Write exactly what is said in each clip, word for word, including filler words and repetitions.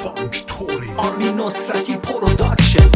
آرمین نصرتی پروداکشن.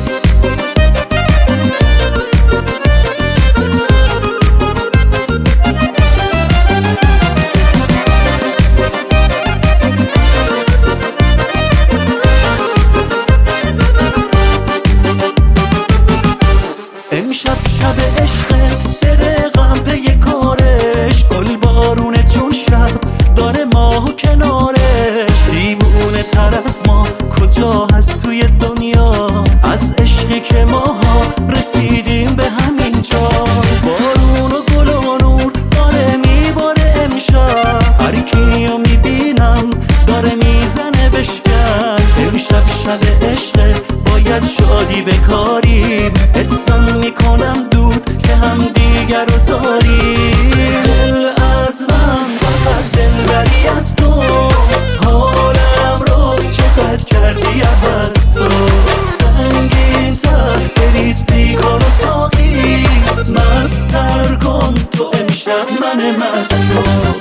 امشب شب عشقه درقم پی کارش، گل بارونه چون شب داره ماه و کنارش. دیوونه تر از ما کجا هست توی دنیا، از عشقی که ماها رسیدیم به همین جا. بارون و گل و نور داره میباره امشب، هر کیو میبینم داره میزنه بشکن. امشب شب عشقه باید شادی بکاریم، اسمم میکنم دود که هم دیگر رو داریم. دل از من فقط دلبری از تو، حالم رو چقدر کردی عوض تو. سنگین تر بریز پیکار و ساقی، مستر کن تو امشب من مست رو.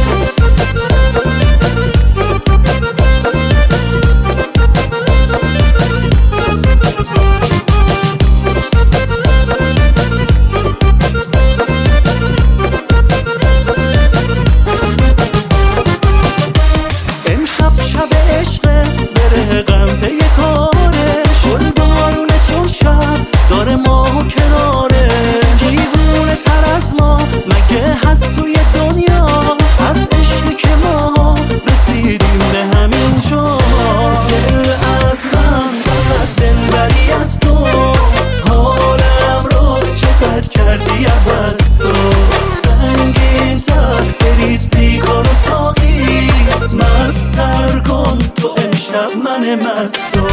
هست توی دنیا از عشقی که ما رسیدیم به همین جا. دل از من فقط دلبری از تو، حالم رو چقدر کردی عوض تو. سنگین تر بریز پیکار و ساقی، مستر کن تو امشب من مست.